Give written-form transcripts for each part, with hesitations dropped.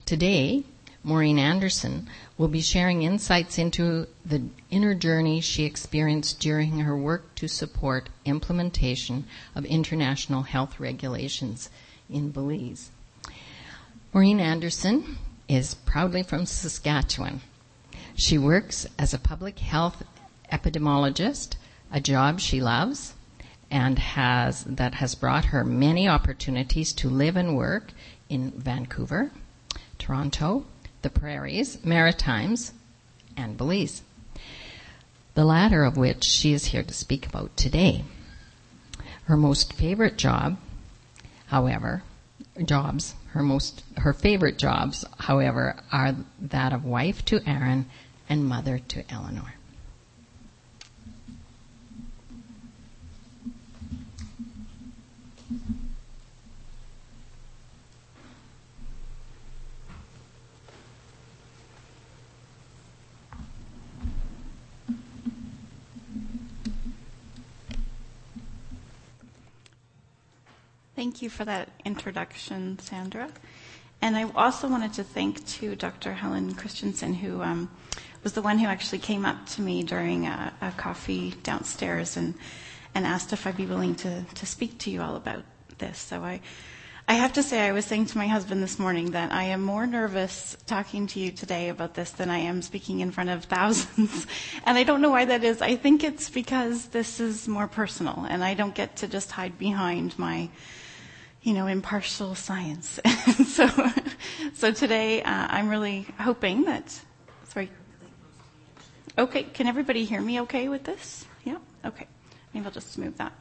Today, Maureen Anderson will be sharing insights into the inner journey she experienced during her work to support implementation of international health regulations in Belize. Maureen Anderson is proudly from Saskatchewan. She works as a public health epidemiologist, a job she loves, and that has brought her many opportunities to live and work in Vancouver, Toronto, the Prairies, Maritimes, and Belize, the latter of which she is here to speak about today. Her most favorite job, however, her favorite jobs, however, are that of wife to Aaron and mother to Eleanor. Thank you for that introduction, Sandra. And I also wanted to thank Dr. Helen Christensen, who was the one who actually came up to me during a coffee downstairs and asked if I'd be willing to speak to you all about this. So I have to say, I was saying to my husband this morning that I am more nervous talking to you today about this than I am speaking in front of thousands. And I don't know why that is. I think it's because this is more personal, and I don't get to just hide behind my impartial science. so today I'm really hoping that, sorry. Okay, can everybody hear me okay with this? Yeah? Okay. Maybe I'll just move that.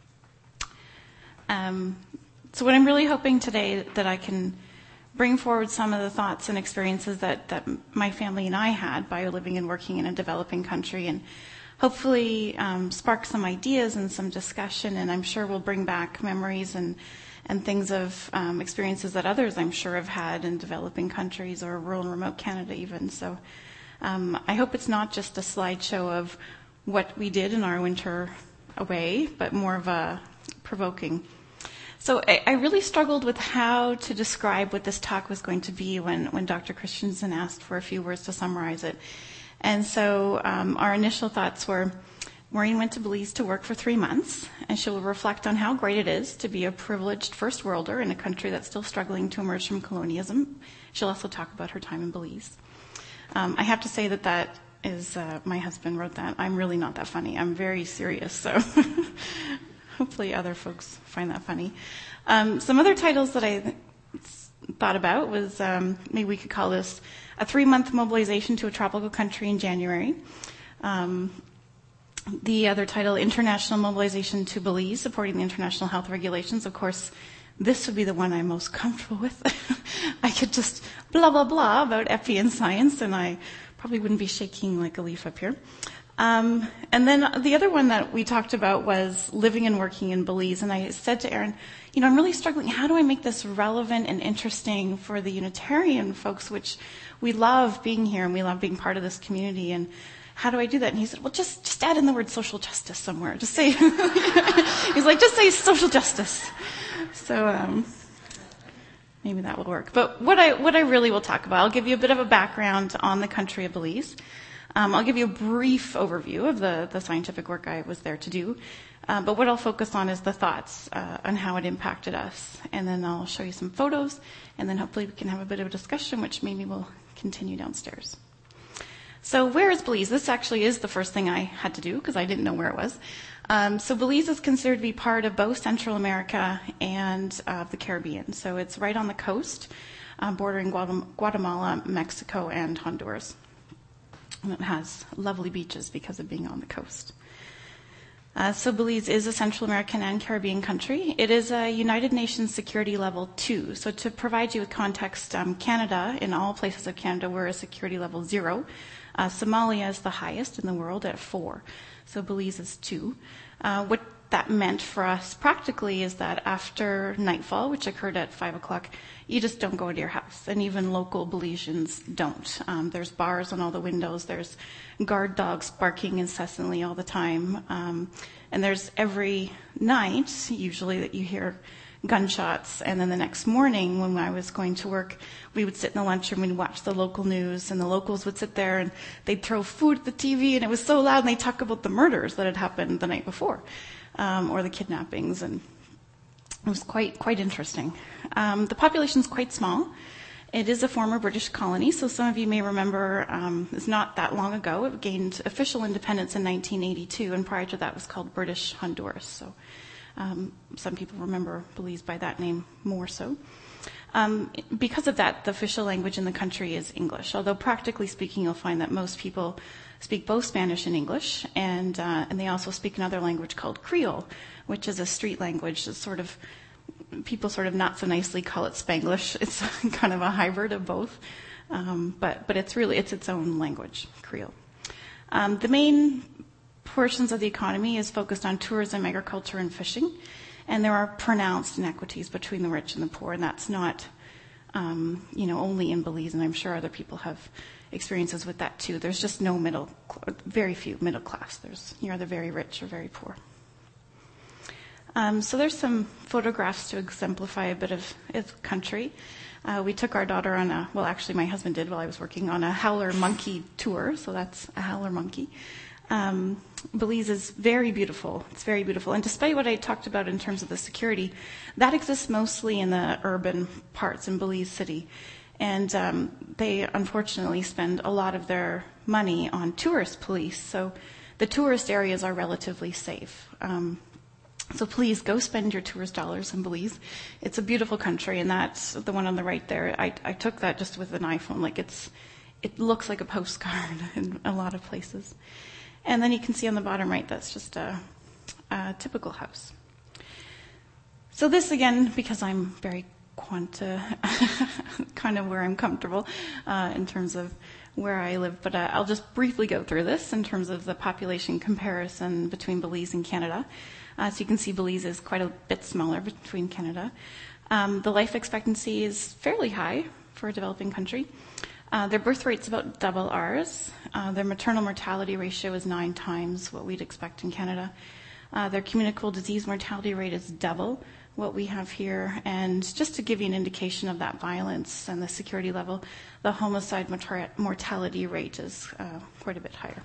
So what I'm really hoping today that I can bring forward some of the thoughts and experiences that my family and I had by living and working in a developing country, and hopefully spark some ideas and some discussion, and I'm sure we'll bring back memories and things of experiences that others, I'm sure, have had in developing countries or rural and remote Canada even. So I hope it's not just a slideshow of what we did in our winter away, but more of a provoking. So I really struggled with how to describe what this talk was going to be when Dr. Christensen asked for a few words to summarize it. And so our initial thoughts were, Maureen went to Belize to work for 3 months, and she will reflect on how great it is to be a privileged first worlder in a country that's still struggling to emerge from colonialism. She'll also talk about her time in Belize. I have to say that is, my husband wrote that. I'm really not that funny. I'm very serious, so hopefully other folks find that funny. Some other titles that I thought about was, maybe we could call this a 3-month mobilization to a tropical country in January. The other title, International Mobilization to Belize, Supporting the International Health Regulations. Of course, this would be the one I'm most comfortable with. I could just blah, blah, blah about epi and science, and I probably wouldn't be shaking like a leaf up here. And then the other one that we talked about was living and working in Belize. And I said to Aaron, I'm really struggling. How do I make this relevant and interesting for the Unitarian folks, which we love being here and we love being part of this community? And how do I do that? And he said, well, just add in the word social justice somewhere. Just say, he's like, just say social justice. So maybe that will work. But what I really will talk about, I'll give you a bit of a background on the country of Belize. I'll give you a brief overview of the scientific work I was there to do. But what I'll focus on is the thoughts on how it impacted us. And then I'll show you some photos, and then hopefully we can have a bit of a discussion, which maybe we'll continue downstairs. So where is Belize? This actually is the first thing I had to do because I didn't know where it was. So Belize is considered to be part of both Central America and the Caribbean. So it's right on the coast, bordering Guatemala, Mexico, and Honduras. And it has lovely beaches because of being on the coast. So Belize is a Central American and Caribbean country. It is a United Nations Security Level 2. So to provide you with context, Canada, in all places of Canada, we're a Security Level 0. Somalia is the highest in the world at 4. So Belize is 2. What that meant for us practically is that after nightfall, which occurred at 5 o'clock, you just don't go into your house. And even local Belizeans don't. There's bars on all the windows. There's guard dogs barking incessantly all the time. And there's every night, usually, that you hear gunshots. And then the next morning when I was going to work, we would sit in the lunchroom and watch the local news, and the locals would sit there and they'd throw food at the TV, and it was so loud, and they'd talk about the murders that had happened the night before, or the kidnappings, and it was quite interesting. The population's quite small. It is a former British colony, so some of you may remember it's not that long ago. It gained official independence in 1982, and prior to that was called British Honduras. So some people remember Belize by that name more so. Because of that, the official language in the country is English, although practically speaking, you'll find that most people speak both Spanish and English, and they also speak another language called Creole, which is a street language that people sort of not so nicely call it Spanglish. It's kind of a hybrid of both, but it's its own language, Creole. The main portions of the economy is focused on tourism, agriculture, and fishing, and there are pronounced inequities between the rich and the poor, and that's not only in Belize, and I'm sure other people have experiences with that too. There's just very few middle class. You're either very rich or very poor. So there's some photographs to exemplify a bit of country. We took our daughter on actually my husband did while I was working on a howler monkey tour, so that's a howler monkey. Belize is very beautiful. It's very beautiful. And despite what I talked about in terms of the security, that exists mostly in the urban parts in Belize City. And they unfortunately spend a lot of their money on tourist police, so the tourist areas are relatively safe. So please go spend your tourist dollars in Belize. It's a beautiful country, and that's the one on the right there. I took that just with an iPhone. It looks like a postcard in a lot of places. And then you can see on the bottom right, that's just a typical house. So this again, because I'm very kind of where I'm comfortable in terms of where I live, but I'll just briefly go through this in terms of the population comparison between Belize and Canada. So you can see Belize is quite a bit smaller between Canada. The life expectancy is fairly high for a developing country. Their birth rate's about double ours. Their maternal mortality ratio is 9 times what we'd expect in Canada. Their communicable disease mortality rate is double what we have here. And just to give you an indication of that violence and the security level, the homicide mortality rate is quite a bit higher.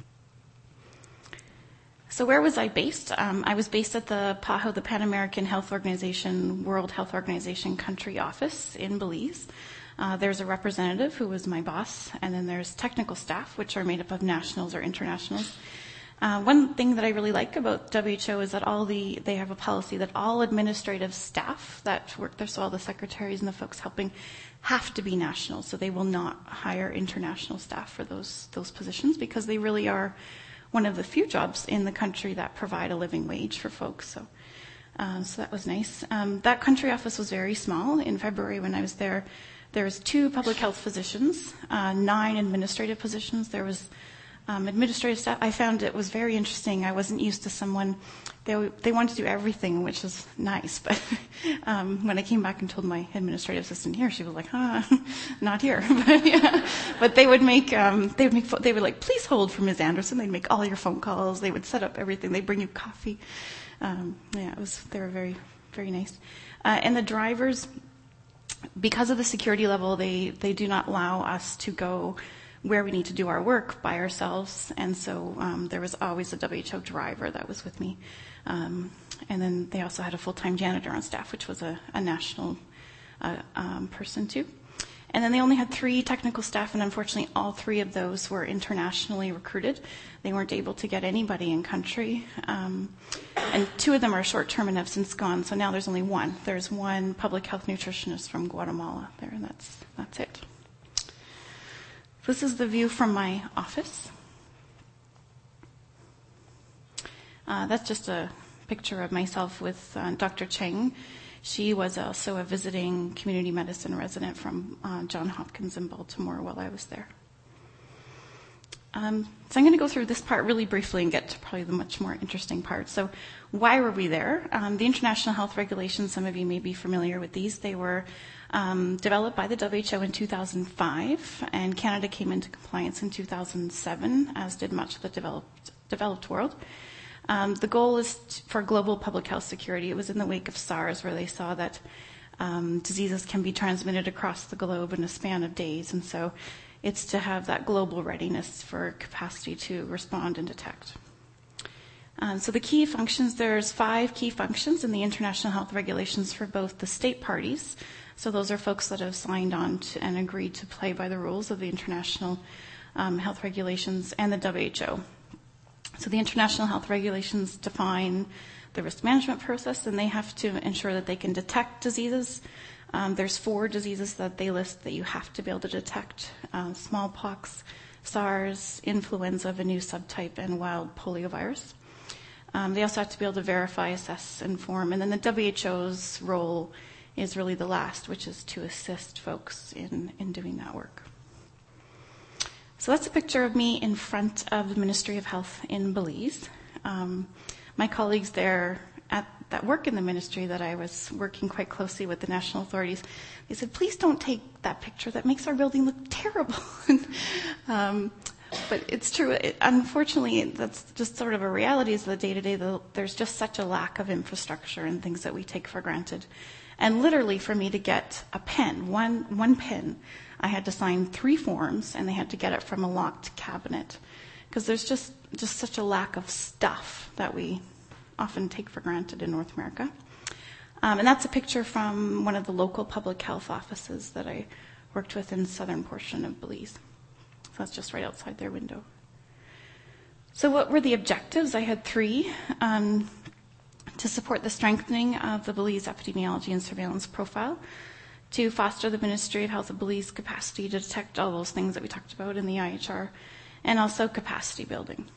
So where was I based? I was based at the PAHO, the Pan American Health Organization, World Health Organization country office in Belize. There's a representative who was my boss, and then there's technical staff, which are made up of nationals or internationals. One thing that I really like about WHO is that they have a policy that all administrative staff that work there, so all the secretaries and the folks helping, have to be national. So they will not hire international staff for those positions, because they really are one of the few jobs in the country that provide a living wage for folks. So that was nice. That country office was very small. In February when I was there was 2 public health physicians, 9 administrative positions. There was administrative staff. I found it was very interesting. I wasn't used to someone, they wanted to do everything, which is nice. But when I came back and told my administrative assistant here, she was like, not here. But they would like, please hold for Ms. Anderson. They'd make all your phone calls. They would set up everything. They'd bring you coffee. They were very, very nice. And the drivers, because of the security level, they do not allow us to go where we need to do our work by ourselves, and so there was always a WHO driver that was with me. And then they also had a full-time janitor on staff, which was a national person too. And then they only had 3 technical staff, and unfortunately all 3 of those were internationally recruited. They weren't able to get anybody in country. And 2 of them are short-term and have since gone, so now there's only 1. There's 1 public health nutritionist from Guatemala there, and that's it. This is the view from my office. That's just a picture of myself with Dr. Cheng. She was also a visiting community medicine resident from Johns Hopkins in Baltimore while I was there. So I'm going to go through this part really briefly and get to probably the much more interesting part. So why were we there? The International Health Regulations, some of you may be familiar with these. They were developed by the WHO in 2005, and Canada came into compliance in 2007, as did much of the developed world. The goal is for global public health security. It was in the wake of SARS where they saw that diseases can be transmitted across the globe in a span of days. And so it's to have that global readiness for capacity to respond and detect. So the key functions, there's 5 key functions in the international health regulations for both the state parties. So those are folks that have signed on to and agreed to play by the rules of the international health regulations and the WHO. So the international health regulations define the risk management process, and they have to ensure that they can detect diseases. There's 4 diseases that they list that you have to be able to detect: smallpox, SARS, influenza of a new subtype, and wild poliovirus. They also have to be able to verify, assess, inform, and then the WHO's role is really the last, which is to assist folks in doing that work. So that's a picture of me in front of the Ministry of Health in Belize. My colleagues there that work in the ministry, that I was working quite closely with the national authorities, they said, please don't take that picture. That makes our building look terrible. But it's true. Unfortunately, that's just sort of a reality is the day-to-day. There's just such a lack of infrastructure and things that we take for granted. And literally, for me to get a pen, one pen, I had to sign 3 forms, and they had to get it from a locked cabinet. Because there's just such a lack of stuff that we often take for granted in North America. And that's a picture from one of the local public health offices that I worked with in the southern portion of Belize. So that's just right outside their window. So what were the objectives? I had 3. To support the strengthening of the Belize epidemiology and surveillance profile, to foster the Ministry of Health of Belize capacity to detect all those things that we talked about in the IHR, and also capacity building.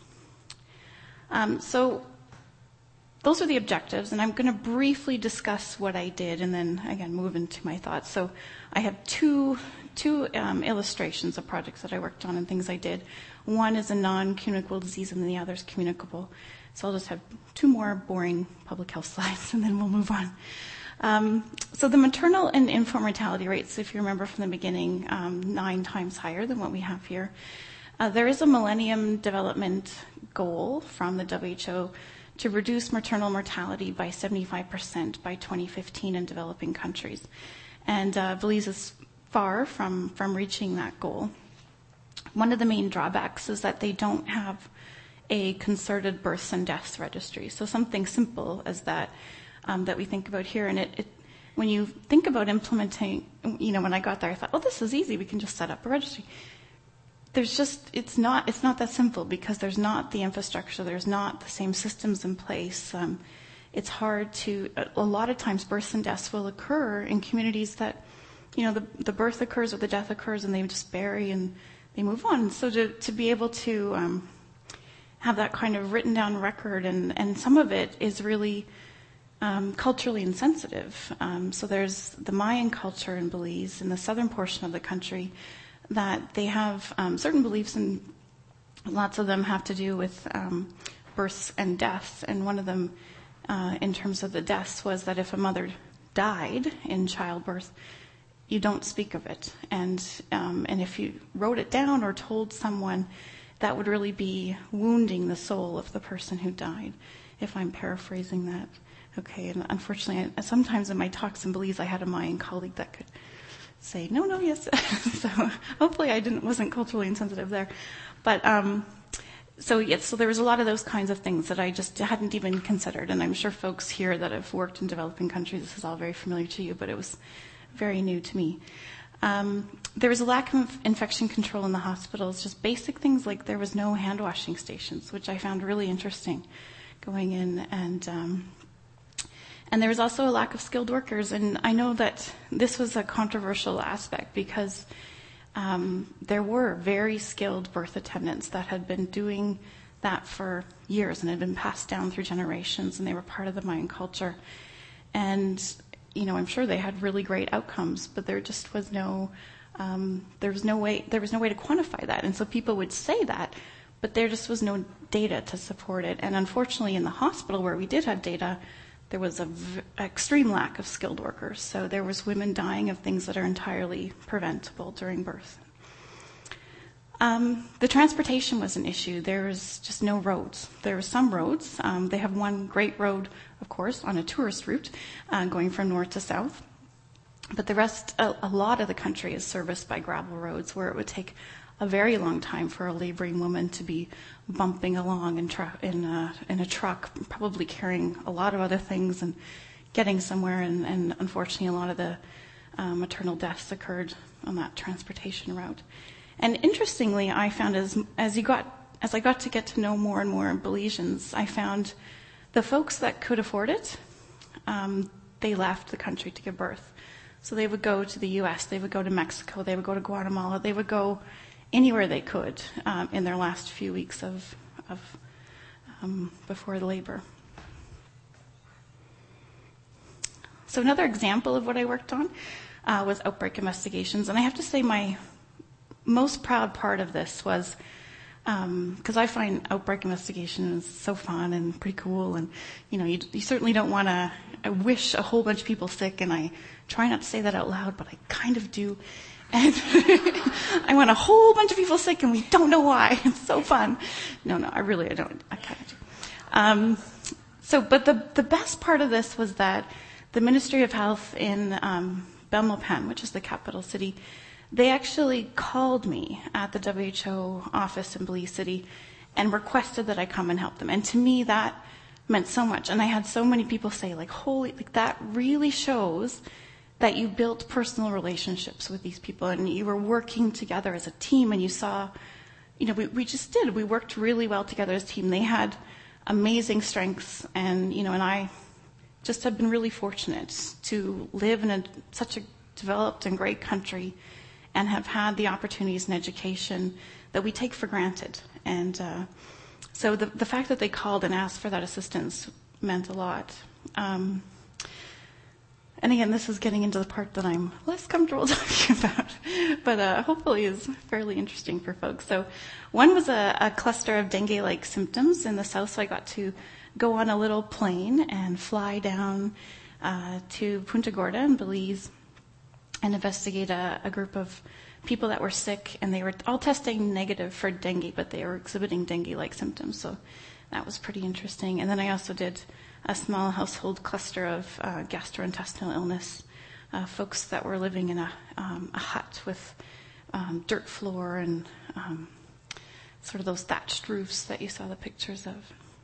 So those are the objectives, and I'm going to briefly discuss what I did and then, again, move into my thoughts. So I have two illustrations of projects that I worked on and things I did. One is a non-communicable disease, and the other is communicable. So I'll just have 2 more boring public health slides, and then we'll move on. So the maternal and infant mortality rates, if you remember from the beginning, 9 times higher than what we have here. There is a Millennium Development Goal from the WHO to reduce maternal mortality by 75% by 2015 in developing countries. And Belize is far from reaching that goal. One of the main drawbacks is that they don't have a concerted births and deaths registry. So something simple as that that we think about here. And it when you think about implementing, when I got there, I thought, oh, this is easy. We can just set up a registry. It's not that simple because there's not the infrastructure. There's not the same systems in place. It's hard to, a lot of times births and deaths will occur in communities that, the birth occurs or the death occurs and they just bury and they move on. So to be able to have that kind of written down record, and some of it is really culturally insensitive. So there's the Mayan culture in Belize, in the southern portion of the country, that they have certain beliefs, and lots of them have to do with births and deaths. And one of them, in terms of the deaths, was that if a mother died in childbirth, you don't speak of it. And if you wrote it down or told someone, that would really be wounding the soul of the person who died, if I'm paraphrasing that. Okay, and unfortunately, sometimes in my talks in Belize, I had a Mayan colleague that could say, no, yes. So hopefully I wasn't culturally insensitive there. But so there was a lot of those kinds of things that I just hadn't even considered. And I'm sure folks here that have worked in developing countries, this is all very familiar to you, but it was very new to me. There was a lack of infection control in the hospitals, just basic things like there was no hand washing stations, which I found really interesting going in. And there was also a lack of skilled workers. And I know that this was a controversial aspect because there were very skilled birth attendants that had been doing that for years and had been passed down through generations, and they were part of the Mayan culture. And I'm sure they had really great outcomes, but there just was no way to quantify that. And so people would say that, but there just was no data to support it. And unfortunately, in the hospital where we did have data, there was an extreme lack of skilled workers. So there was women dying of things that are entirely preventable during birth. The transportation was an issue. There was just no roads. There were some roads. They have one great road, of course, on a tourist route, going from north to south. But the rest, a lot of the country is serviced by gravel roads, where it would take a very long time for a laboring woman to be bumping along in a truck, probably carrying a lot of other things and getting somewhere. And unfortunately, a lot of the maternal deaths occurred on that transportation route. And interestingly, I found as I got to get to know more and more Belizeans, I found the folks that could afford it, they left the country to give birth. So they would go to the U.S., they would go to Mexico, they would go to Guatemala, they would go anywhere they could in their last few weeks of before the labor. So another example of what I worked on was outbreak investigations. And I have to say my most proud part of this was, because I find outbreak investigation is so fun and pretty cool, and you certainly don't want to. I wish a whole bunch of people sick, and I try not to say that out loud, but I kind of do. And I want a whole bunch of people sick, and we don't know why. It's so fun. No, I don't. I kind of do. But the best part of this was that the Ministry of Health in Belmopan, which is the capital city, they actually called me at the WHO office in Belize City and requested that I come and help them. And to me, that meant so much. And I had so many people say, that really shows that you built personal relationships with these people and you were working together as a team, and you saw, we just did. We worked really well together as a team. They had amazing strengths, and, and I just have been really fortunate to live in such a developed and great country and have had the opportunities and education that we take for granted. And so the fact that they called and asked for that assistance meant a lot. And again, this is getting into the part that I'm less comfortable talking about, but hopefully is fairly interesting for folks. So one was a cluster of dengue-like symptoms in the south, so I got to go on a little plane and fly down to Punta Gorda in Belize and investigate a group of people that were sick, and they were all testing negative for dengue, but they were exhibiting dengue-like symptoms, so that was pretty interesting. And then I also did a small household cluster of gastrointestinal illness, folks that were living in a hut with dirt floor and sort of those thatched roofs that you saw the pictures of.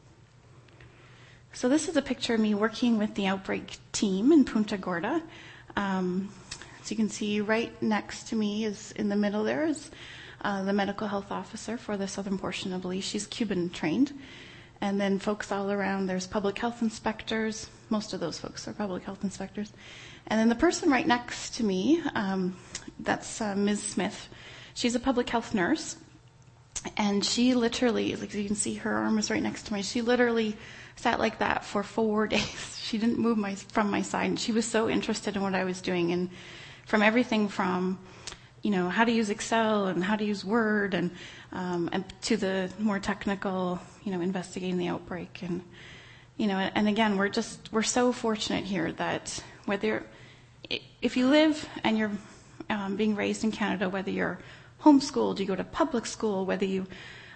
So this is a picture of me working with the outbreak team in Punta Gorda. So you can see right next to me is in the middle there is the medical health officer for the southern portion of Belize. She's Cuban trained. And then folks all around, there's public health inspectors. Most of those folks are public health inspectors. And then the person right next to me, that's Ms. Smith. She's a public health nurse. And she literally, like you can see her arm is right next to me, she literally sat like that for 4 days. She didn't move from my side. And she was so interested in what I was doing. And from everything from, how to use Excel and how to use Word and to the more technical, investigating the outbreak. And, and again, we're so fortunate here that if you live and you're being raised in Canada, whether you're homeschooled, you go to public school, whether you,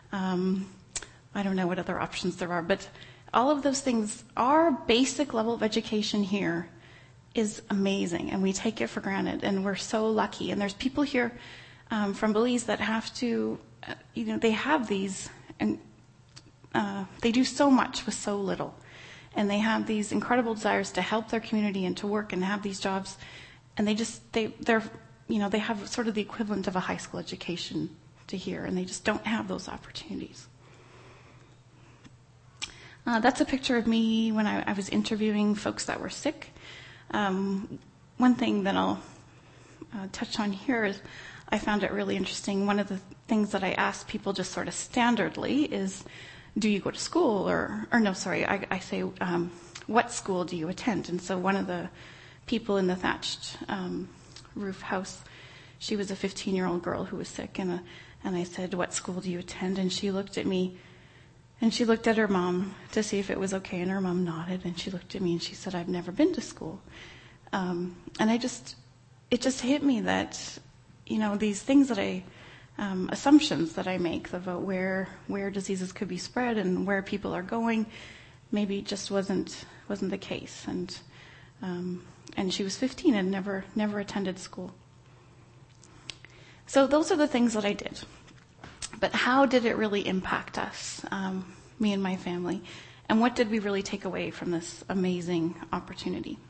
I don't know what other options there are, but all of those things, our basic level of education here is amazing, and we take it for granted, and we're so lucky. And there's people here from Belize that have to, they have these, and they do so much with so little, and they have these incredible desires to help their community and to work and have these jobs, and they're they have sort of the equivalent of a high school education to here, and they just don't have those opportunities. That's a picture of me when I was interviewing folks that were sick. One thing that I'll touch on here is I found it really interesting. One of the things that I ask people just sort of standardly is, do you go to school? I say, what school do you attend? And so one of the people in the thatched roof house, she was a 15-year-old girl who was sick, and I said, what school do you attend? And she looked at me, and she looked at her mom to see if it was okay, and her mom nodded, and she looked at me and she said, I've never been to school. And it just hit me that, these things that assumptions that I make about where diseases could be spread and where people are going, maybe just wasn't the case. And she was 15 and never attended school. So those are the things that I did. But how did it really impact us, me and my family? And what did we really take away from this amazing opportunity?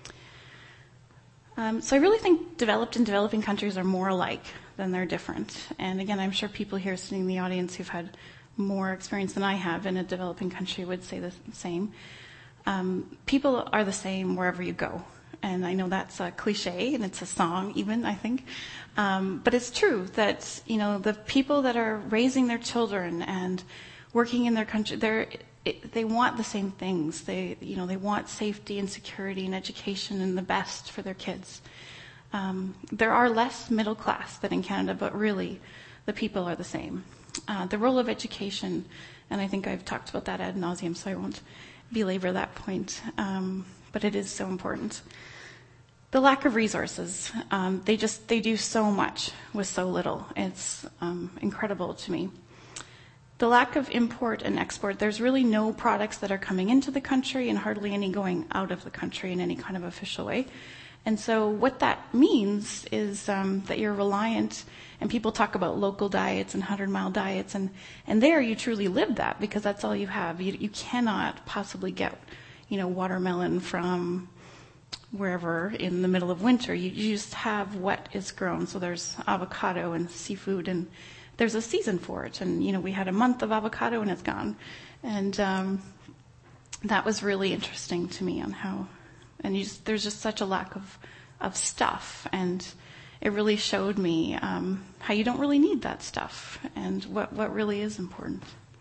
So I really think developed and developing countries are more alike than they're different. And again, I'm sure people here sitting in the audience who've had more experience than I have in a developing country would say the same. People are the same wherever you go. And I know that's a cliche, and it's a song even, I think. But it's true that, the people that are raising their children and working in their country, they want the same things. They want safety and security and education and the best for their kids. There are less middle class than in Canada, but really the people are the same. The role of education, and I think I've talked about that ad nauseum, so I won't belabor that point, but it is so important. The lack of resources. They do so much with so little. It's incredible to me. The lack of import and export. There's really no products that are coming into the country and hardly any going out of the country in any kind of official way. And so what that means is that you're reliant, and people talk about local diets and 100-mile diets, and there you truly live that because that's all you have. You cannot possibly get, watermelon from wherever in the middle of winter. You just have what is grown. So there's avocado and seafood, and there's a season for it. And, we had a month of avocado and it's gone. And that was really interesting to me on how, there's just such a lack of stuff. And it really showed me how you don't really need that stuff and what really is important.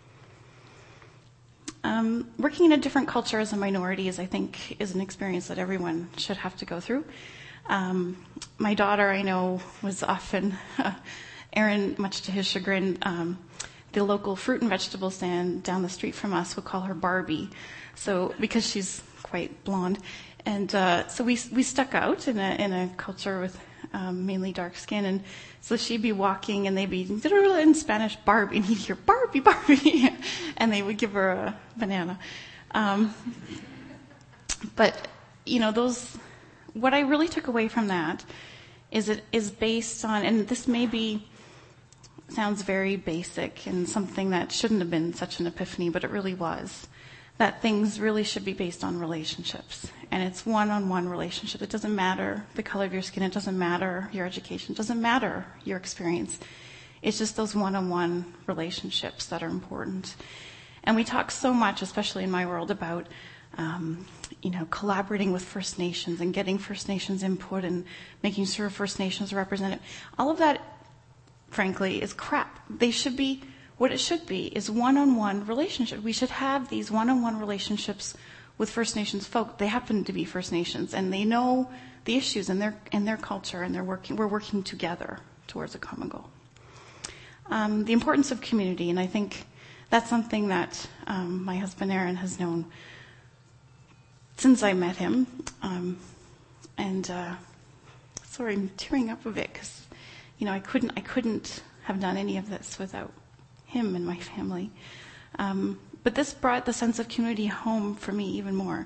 Working in a different culture as a minority I think, is an experience that everyone should have to go through. My daughter, I know, was often, Aaron, much to his chagrin, the local fruit and vegetable stand down the street from us would call her Barbie, so because she's quite blonde. And so we stuck out in a culture with mainly dark skin, and so she'd be walking and they'd be in Spanish Barbie, and he'd hear Barbie, Barbie, and they would give her a banana. But what I really took away from that is it is based on, and this sounds very basic and something that shouldn't have been such an epiphany, but it really was. That things really should be based on relationships. And it's one-on-one relationship. It doesn't matter the color of your skin. It doesn't matter your education. It doesn't matter your experience. It's just those one-on-one relationships that are important. And we talk so much, especially in my world, about collaborating with First Nations and getting First Nations input and making sure First Nations are represented. All of that, frankly, is crap. What it should be is one-on-one relationship. We should have these one-on-one relationships with First Nations folk. They happen to be First Nations, and they know the issues in their culture, and we're working together towards a common goal. The importance of community, and I think that's something that my husband Aaron has known since I met him. Sorry, I'm tearing up a bit because I couldn't have done any of this without him and my family. But this brought the sense of community home for me even more.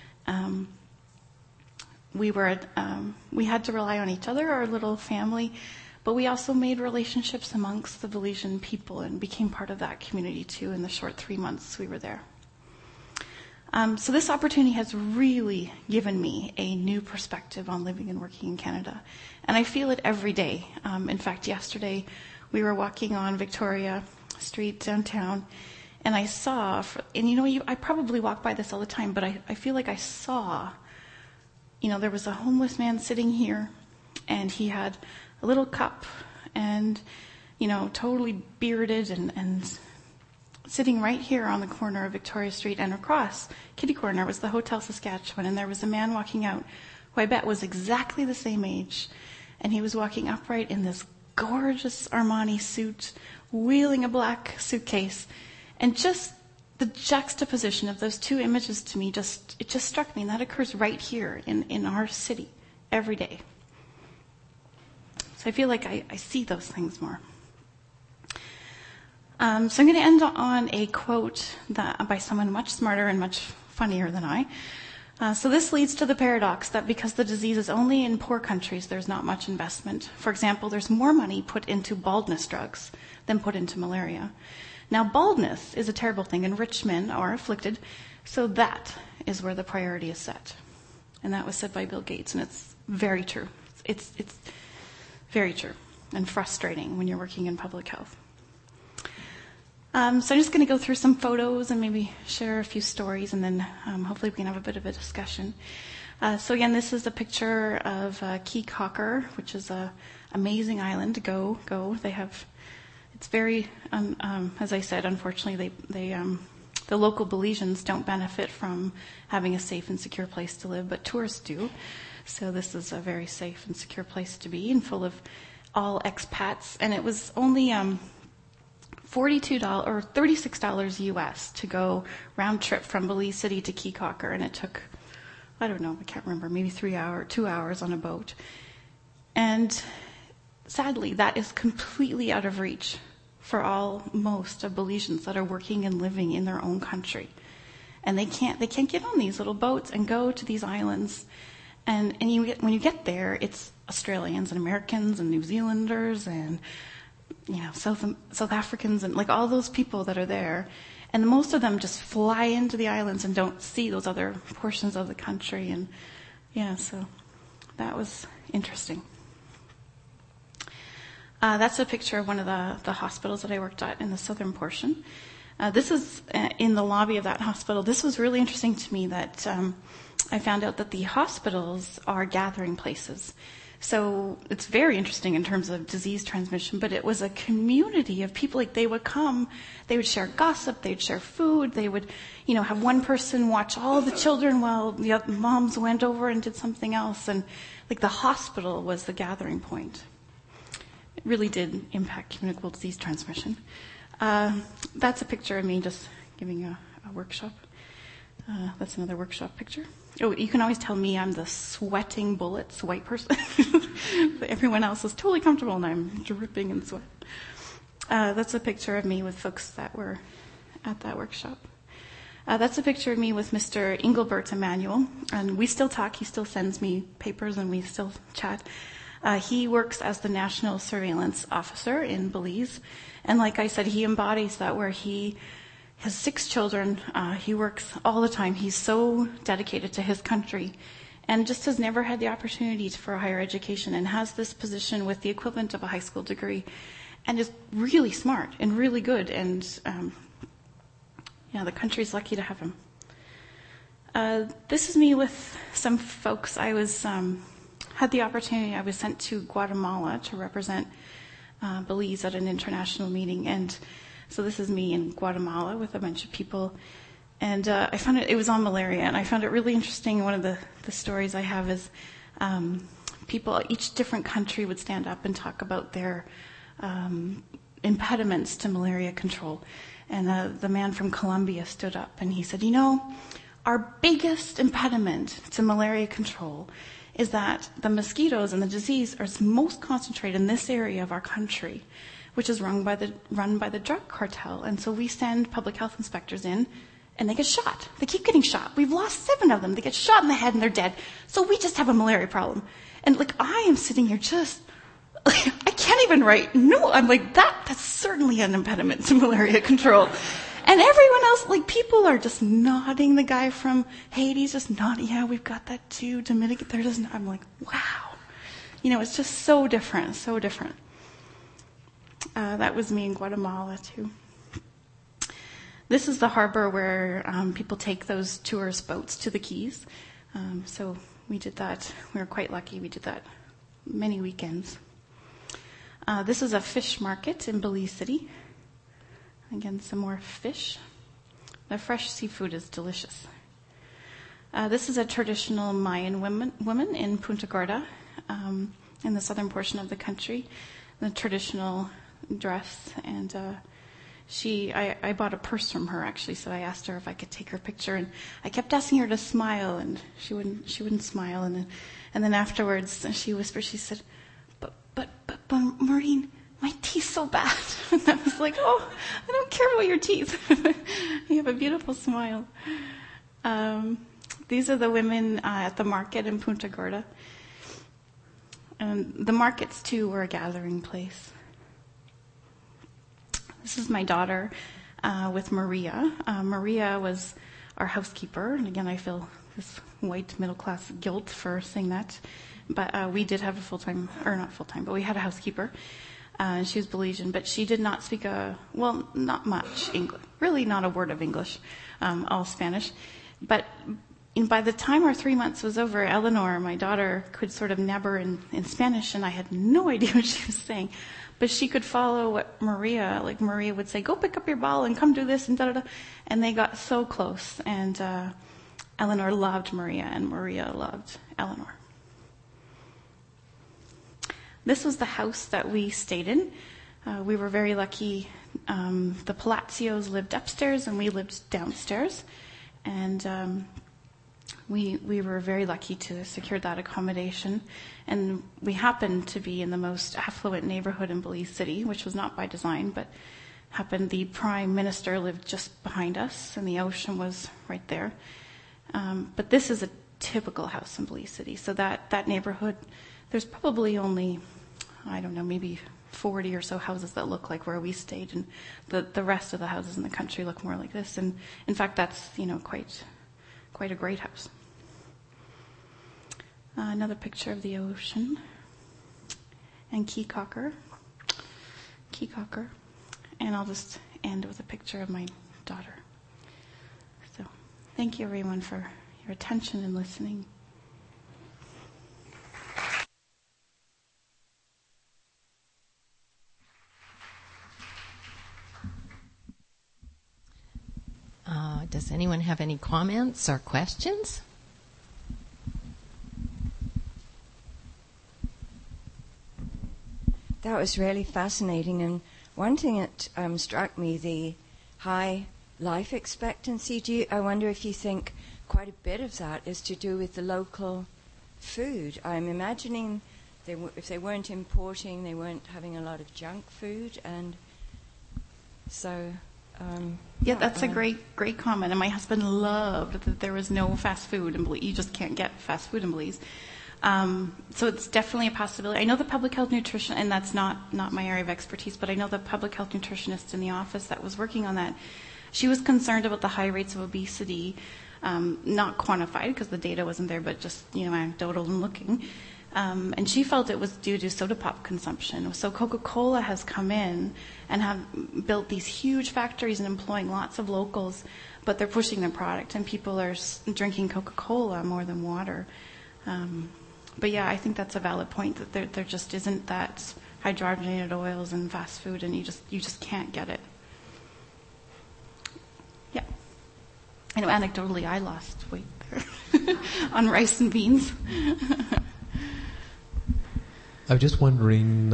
We had to rely on each other, our little family, but we also made relationships amongst the Belizean people and became part of that community too in the short 3 months we were there. So this opportunity has really given me a new perspective on living and working in Canada. And I feel it every day. In fact, yesterday we were walking on Victoria Street downtown, and I saw, I probably walk by this all the time, but I feel like I saw, there was a homeless man sitting here, and he had a little cup, and, totally bearded, and sitting right here on the corner of Victoria Street, and across kitty corner was the Hotel Saskatchewan, and there was a man walking out who I bet was exactly the same age, and he was walking upright in this gorgeous Armani suit, wheeling a black suitcase, and just the juxtaposition of those two images to me it just struck me, and that occurs right here in our city every day. So I feel like I see those things more. So I'm going to end on a quote by someone much smarter and much funnier than I. So this leads to the paradox that because the disease is only in poor countries, there's not much investment. For example, there's more money put into baldness drugs than put into malaria. Now, baldness is a terrible thing, and rich men are afflicted, so that is where the priority is set. And that was said by Bill Gates, and it's very true. It's very true and frustrating when you're working in public health. So I'm just going to go through some photos and maybe share a few stories, and then hopefully we can have a bit of a discussion. So again, this is a picture of Caye Caulker, which is an amazing island. Go! They have. It's very, as I said, unfortunately, the local Belizeans don't benefit from having a safe and secure place to live, but tourists do. So this is a very safe and secure place to be, and full of all expats. And it was only $42 or $36 US to go round trip from Belize City to Caye Caulker, and it took, I don't know, I can't remember, maybe 2 hours on a boat. And sadly, that is completely out of reach for most of Belizeans that are working and living in their own country. And they can't get on these little boats and go to these islands. And when you get there, it's Australians and Americans and New Zealanders and South Africans and like all those people that are there. And most of them just fly into the islands and don't see those other portions of the country. And so that was interesting. That's a picture of one of the hospitals that I worked at in the southern portion. This is in the lobby of that hospital. This was really interesting to me that I found out that the hospitals are gathering places. So it's very interesting in terms of disease transmission, but it was a community of people. Like they would come, they would share gossip, they'd share food, they would, have one person watch all the children while the other moms went over and did something else. And like the hospital was the gathering point. It really did impact communicable disease transmission. That's a picture of me just giving a workshop. That's another workshop picture. Oh, you can always tell me I'm the sweating bullets white person. Everyone else is totally comfortable and I'm dripping in sweat. That's a picture of me with folks that were at that workshop. That's a picture of me with Mr. Engelbert Emanuel, and we still talk. He still sends me papers and we still chat. He works as the National Surveillance Officer in Belize, and like I said, he embodies that where he has 6 children. He works all the time. He's so dedicated to his country and just has never had the opportunity for a higher education and has this position with the equivalent of a high school degree and is really smart and really good. And, the country's lucky to have him. This is me with some folks. I was had the opportunity. I was sent to Guatemala to represent Belize at an international meeting, and so this is me in Guatemala with a bunch of people. And I found it was on malaria, and I found it really interesting. One of the stories I have is people, each different country would stand up and talk about their impediments to malaria control. And the man from Colombia stood up and he said, our biggest impediment to malaria control is that the mosquitoes and the disease are most concentrated in this area of our country, which is run by the drug cartel. And so we send public health inspectors in, and they get shot. They keep getting shot. We've lost 7 of them. They get shot in the head and they're dead. So we just have a malaria problem. And I am sitting here just, I can't even write. No, I'm like, that's certainly an impediment to malaria control. And everyone else, people are just nodding. The guy from Haiti's just nodding. Yeah, we've got that too. Dominican, they're just, I'm like, wow. It's just so different, so different. That was me in Guatemala too. This is the harbor where people take those tourist boats to the Keys. So we did that. We were quite lucky. We did that many weekends. This is a fish market in Belize City. Again, some more fish. The fresh seafood is delicious. This is a traditional Mayan woman in Punta Gorda, in the southern portion of the country. The traditional dress, and I bought a purse from her actually, so I asked her if I could take her picture, and I kept asking her to smile, and she wouldn't smile, and then afterwards she whispered, she said, but Maureen, my teeth's so bad. And I was like, oh, careful with your teeth. You have a beautiful smile. These are the women at the market in Punta Gorda. And the markets, too, were a gathering place. This is my daughter with Maria. Maria was our housekeeper. And again, I feel this white middle-class guilt for saying that. But we did have a full-time, or not full-time, but we had a housekeeper. She was Belizean, but she did not speak not much English. Really not a word of English, all Spanish. But by the time our 3 months was over, Eleanor, my daughter, could sort of nabber in Spanish, and I had no idea what she was saying. But she could follow what Maria would say, go pick up your ball and come do this, and da-da-da. And they got so close. And Eleanor loved Maria, and Maria loved Eleanor. This was the house that we stayed in. We were very lucky. The Palacios lived upstairs, and we lived downstairs. And we were very lucky to secure that accommodation. And we happened to be in the most affluent neighborhood in Belize City, which was not by design, but happened. The prime minister lived just behind us, and the ocean was right there. But this is a typical house in Belize City. So that neighborhood, there's probably only, I don't know, maybe 40 or so houses that look like where we stayed, and the rest of the houses in the country look more like this. And in fact, that's quite a great house. Another picture of the ocean and Key Cocker, and I'll just end with a picture of my daughter. So, thank you everyone for your attention and listening. Does anyone have any comments or questions? That was really fascinating. And one thing that struck me, the high life expectancy. I wonder if you think quite a bit of that is to do with the local food. I'm imagining if they weren't importing, they weren't having a lot of junk food. And so... yeah, that's a great comment. And my husband loved that there was no fast food in Belize. You just can't get fast food in Belize. So it's definitely a possibility. I know the public health nutrition, and that's not my area of expertise, but I know the public health nutritionist in the office that was working on that. She was concerned about the high rates of obesity, not quantified because the data wasn't there, but just anecdotal and looking. And she felt it was due to soda pop consumption. So Coca-Cola has come in and have built these huge factories and employing lots of locals, but they're pushing their product, and people are drinking Coca-Cola more than water. But yeah, I think that's a valid point, that there just isn't that hydrogenated oils and fast food, and you just can't get it. Yeah. I know anecdotally I lost weight there on rice and beans. I was just wondering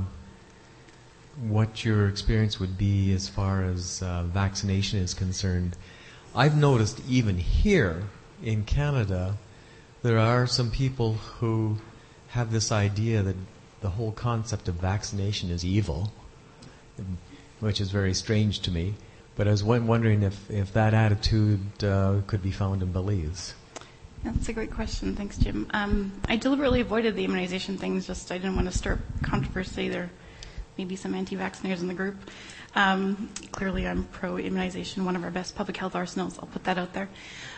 what your experience would be as far as vaccination is concerned. I've noticed even here in Canada, there are some people who have this idea that the whole concept of vaccination is evil, which is very strange to me. But I was wondering if that attitude could be found in Belize. That's a great question. Thanks, Jim. I deliberately avoided the immunization things. I didn't want to stir controversy. There may be some anti-vaccinators in the group. Clearly, I'm pro-immunization, one of our best public health arsenals. I'll put that out there.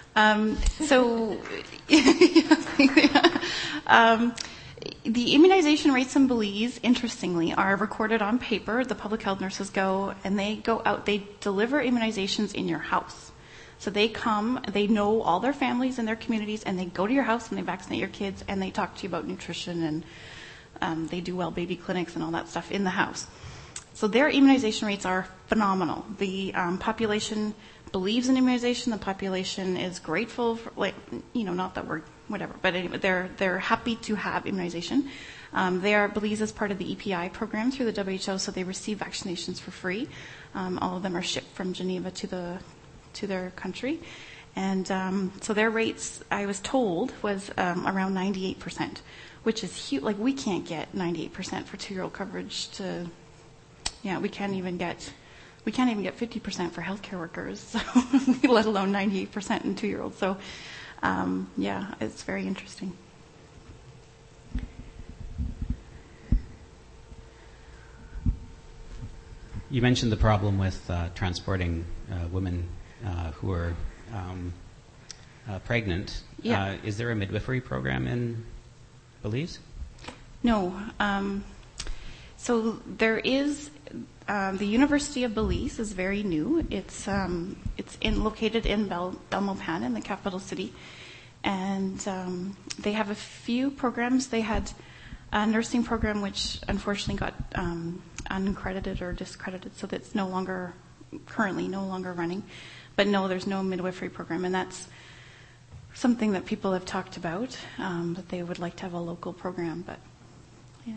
The immunization rates in Belize, interestingly, are recorded on paper. The public health nurses go, and they go out. They deliver immunizations in your house. So they come, they know all their families and their communities, and they go to your house and they vaccinate your kids, and they talk to you about nutrition, and they do well baby clinics and all that stuff in the house. So their immunization rates are phenomenal. The population believes in immunization. The population is grateful for, not that we're whatever, but anyway, they're happy to have immunization. Belize is part of the EPI program through the WHO, so they receive vaccinations for free. All of them are shipped from Geneva to their country. And so their rates, I was told, was around 98%, which is huge. Like, we can't get 98% for 2-year-old coverage we can't even get we can't even get 50% for healthcare workers, so let alone 98% in 2-year-olds. So, yeah, it's very interesting. You mentioned the problem with transporting women who are pregnant. Yeah. Is there a midwifery program in Belize? No. So there is the University of Belize is very new. It's located in Belmopan, in the capital city, and they have a few programs. They had a nursing program which unfortunately got uncredited or discredited, so that's currently no longer running. But no, there's no midwifery program, and that's something that people have talked about, that they would like to have a local program, but yeah.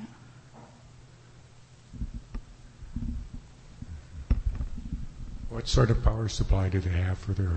What sort of power supply do they have for their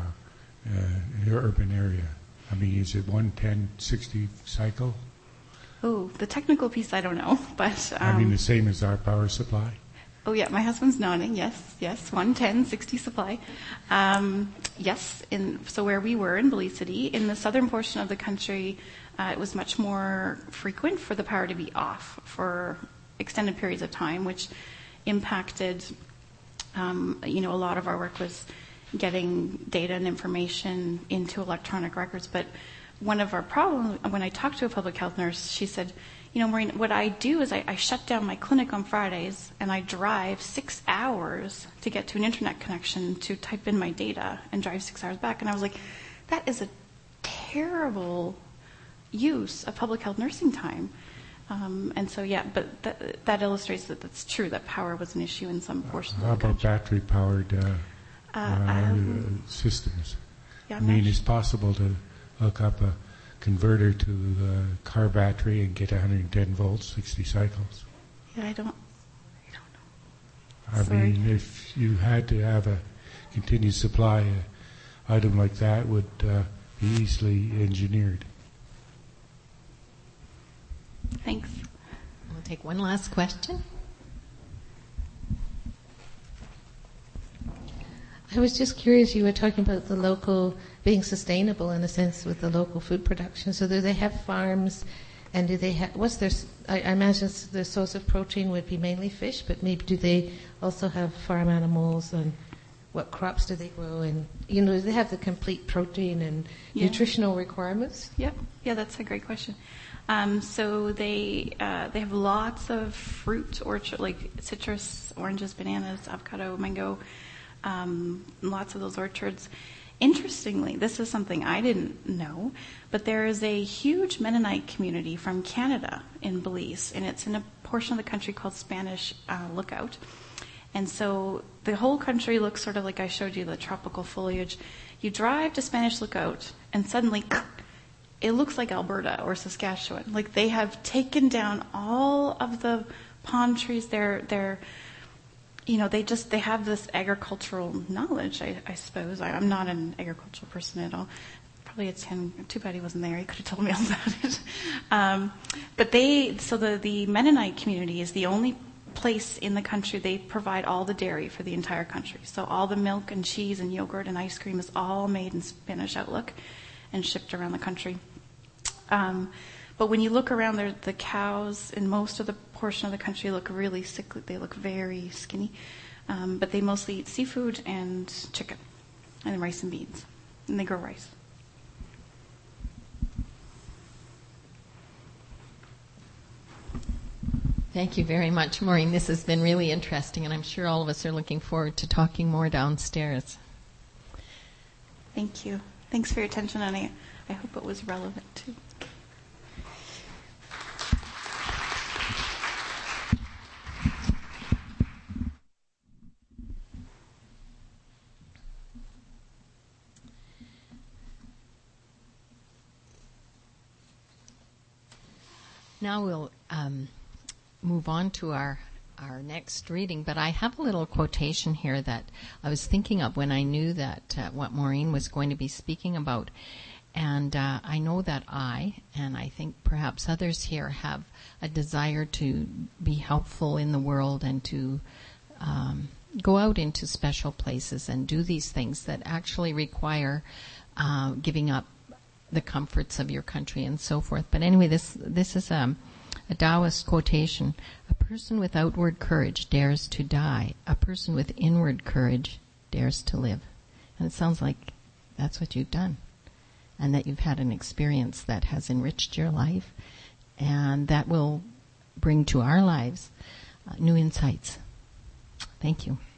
urban area? I mean, is it 110/60 cycle? Oh, the technical piece I don't know, but I mean, the same as our power supply? Oh yeah, my husband's nodding. Yes, 110/60 supply. Yes, so where we were in Belize City, in the southern portion of the country, it was much more frequent for the power to be off for extended periods of time, which impacted. A lot of our work was getting data and information into electronic records. But one of our problems, when I talked to a public health nurse, she said, Maureen, what I do is I shut down my clinic on Fridays and I drive 6 hours to get to an internet connection to type in my data and drive 6 hours back. And I was like, that is a terrible use of public health nursing time. And so, yeah, but that illustrates that that's true, that power was an issue in some portions of the country. How about battery-powered systems? Yeah, I mean, it's possible to hook up a converter to a car battery and get 110 volts, 60 cycles. Yeah, I don't know. I mean, if you had to have a continuous supply, an item like that would be easily engineered. Thanks. We'll take one last question. I was just curious, you were talking about the local being sustainable in a sense with the local food production. So do they have farms, and do they have, I imagine the source of protein would be mainly fish, but maybe do they also have farm animals, and what crops do they grow, and do they have the complete protein and nutritional requirements? Yep. Yeah, that's a great question. So they have lots of fruit orchard, like citrus, oranges, bananas, avocado, mango, lots of those orchards. Interestingly, this is something I didn't know, but there is a huge Mennonite community from Canada in Belize, and it's in a portion of the country called Spanish Lookout. And so the whole country looks sort of like I showed you, the tropical foliage. You drive to Spanish Lookout, and suddenly it looks like Alberta or Saskatchewan. Like they have taken down all of the palm trees. They have this agricultural knowledge, I suppose. I'm not an agricultural person at all. Probably too bad he wasn't there. He could have told me all about it. But the Mennonite community is the only place in the country they provide all the dairy for the entire country. So all the milk and cheese and yogurt and ice cream is all made in Spanish Outlook and shipped around the country. But when you look around there, the cows in most of the portion of the country look really sickly. They look very skinny. But they mostly eat seafood and chicken and rice and beans. And they grow rice. Thank you very much, Maureen. This has been really interesting, and I'm sure all of us are looking forward to talking more downstairs. Thank you. Thanks for your attention, and I hope it was relevant, too. Now we'll move on to our next reading, but I have a little quotation here that I was thinking of when I knew that what Maureen was going to be speaking about. And I know that and I think perhaps others here, have a desire to be helpful in the world and to go out into special places and do these things that actually require giving up the comforts of your country and so forth. But anyway, this is a Taoist quotation. A person with outward courage dares to die. A person with inward courage dares to live. And it sounds like that's what you've done, and that you've had an experience that has enriched your life, and that will bring to our lives new insights. Thank you.